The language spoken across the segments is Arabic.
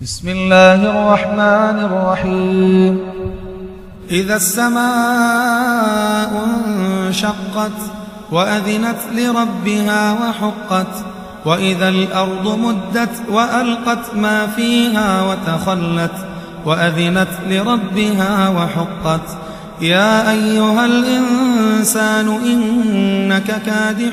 بسم الله الرحمن الرحيم. إذا السماء انشقت وأذنت لربها وحقت وإذا الأرض مدت وألقت ما فيها وتخلت وأذنت لربها وحقت يا أيها الإنسان إنك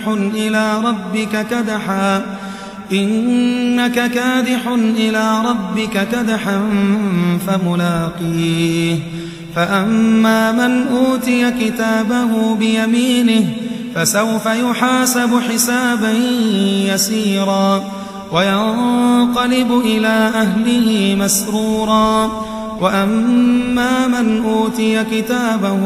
كادح إلى ربك كدحا فملاقيه فأما من أوتي كتابه بيمينه فسوف يحاسب حسابا يسيرا وينقلب إلى أهله مسرورا وأما من أوتي كتابه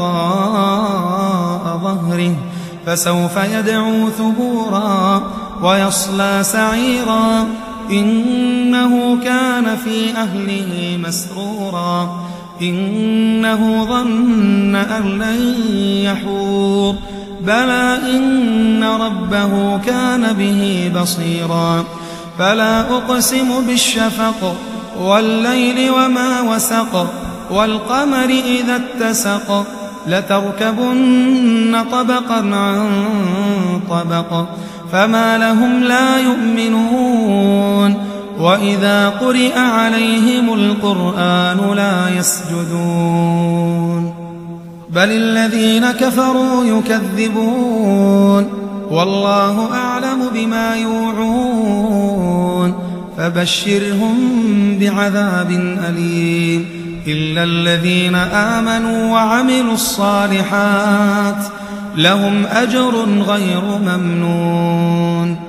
وراء ظهره فسوف يدعو ثبورا ويصلى سعيرا إنه كان في أهله مسرورا إنه ظن أن لن يحور بلى إن ربه كان به بصيرا فلا أقسم بالشفق والليل وما وسق والقمر إذا اتسق لتركبن طبقا عن طبق فما لهم لا يؤمنون وإذا قرئ عليهم القرآن لا يسجدون بل الذين كفروا يكذبون والله أعلم بما يوعون فبشرهم بعذاب أليم إلا الذين آمنوا وعملوا الصالحات لهم أجر غير ممنون